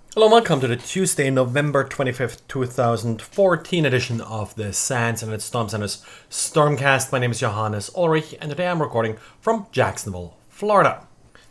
Hello and welcome to the Tuesday, November 25th, 2014 edition of the SANS and its Storm Center's Stormcast. My name is Johannes Ulrich and today I'm recording from Jacksonville, Florida.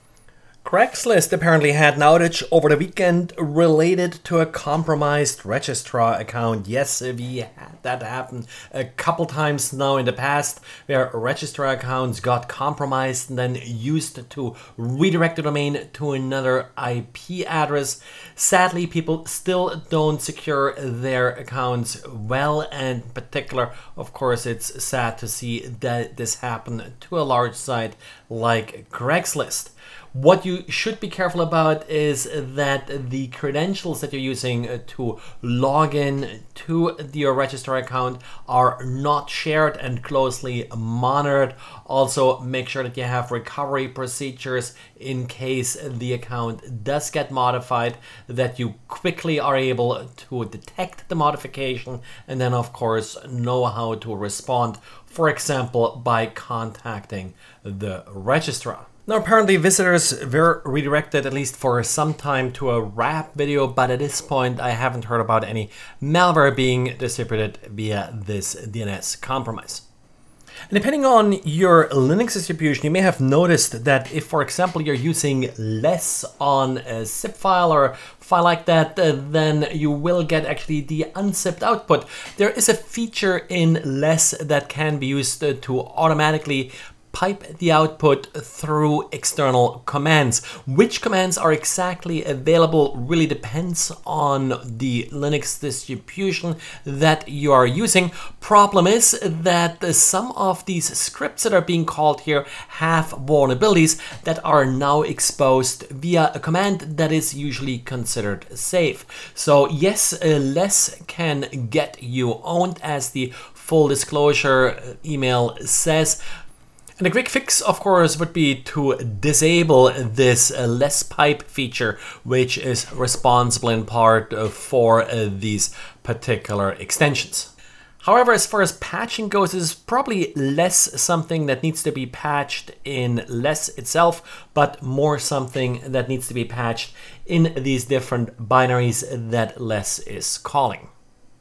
Craigslist apparently had an outage over the weekend related to a compromised registrar account. Yes, we had that happen a couple times now in the past, where registrar accounts got compromised and then used to redirect the domain to another IP address. Sadly, people still don't secure their accounts well, and in particular, of course, it's sad to see that this happen to a large site like Craigslist. What you should be careful about is that the credentials that you're using to log in to your registrar account are not shared and closely monitored. Also, make sure that you have recovery procedures in case the account does get modified, that you quickly are able to detect the modification and then, of course, know how to respond, for example, by contacting the registrar. Now, apparently visitors were redirected, at least for some time, to a rap video, but at this point I haven't heard about any malware being distributed via this DNS compromise. And depending on your Linux distribution, you may have noticed that if, for example, you're using less on a zip file or file like that, then you will get actually the unzipped output. There is a feature in less that can be used to automatically pipe the output through external commands. Which commands are exactly available really depends on the Linux distribution that you are using. Problem is that some of these scripts that are being called here have vulnerabilities that are now exposed via a command that is usually considered safe. So yes, less can get you owned, as the full disclosure email says. And a quick fix, of course, would be to disable this less pipe feature, which is responsible in part for these particular extensions. However, as far as patching goes, it's probably less something that needs to be patched in less itself, but more something that needs to be patched in these different binaries that less is calling.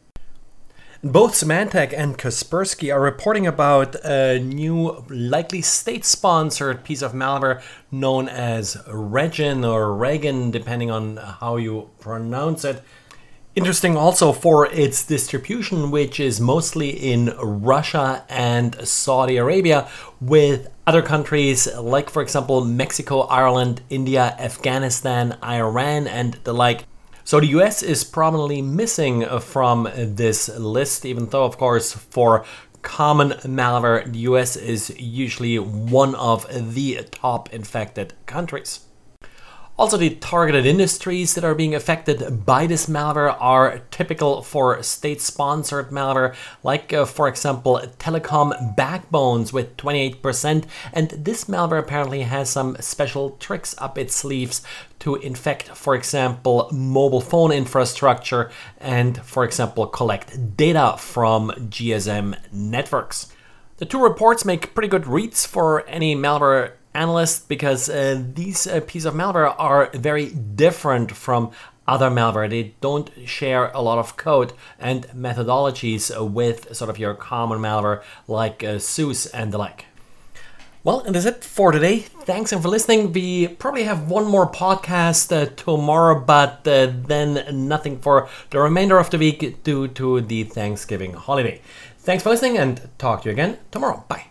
Both Symantec and Kaspersky are reporting about a new, likely state-sponsored piece of malware known as Regin or Regan, depending on how you pronounce it. Interesting also for its distribution, which is mostly in Russia and Saudi Arabia, with other countries like, for example, Mexico, Ireland, India, Afghanistan, Iran, and the like. So the US is prominently missing from this list, even though, of course, for common malware, the US is usually one of the top infected countries. Also, the targeted industries that are being affected by this malware are typical for state-sponsored malware, like, for example, telecom backbones with 28%. And this malware apparently has some special tricks up its sleeves to infect, for example, mobile phone infrastructure and, for example, collect data from GSM networks. The two reports make pretty good reads for any malware analyst, because these pieces of malware are very different from other malware. They don't share a lot of code and methodologies with sort of your common malware like SUSE and the like. Well, and that's it for today. Thanks for listening. We probably have one more podcast tomorrow, but then nothing for the remainder of the week due to the Thanksgiving holiday. Thanks for listening and talk to you again tomorrow. Bye.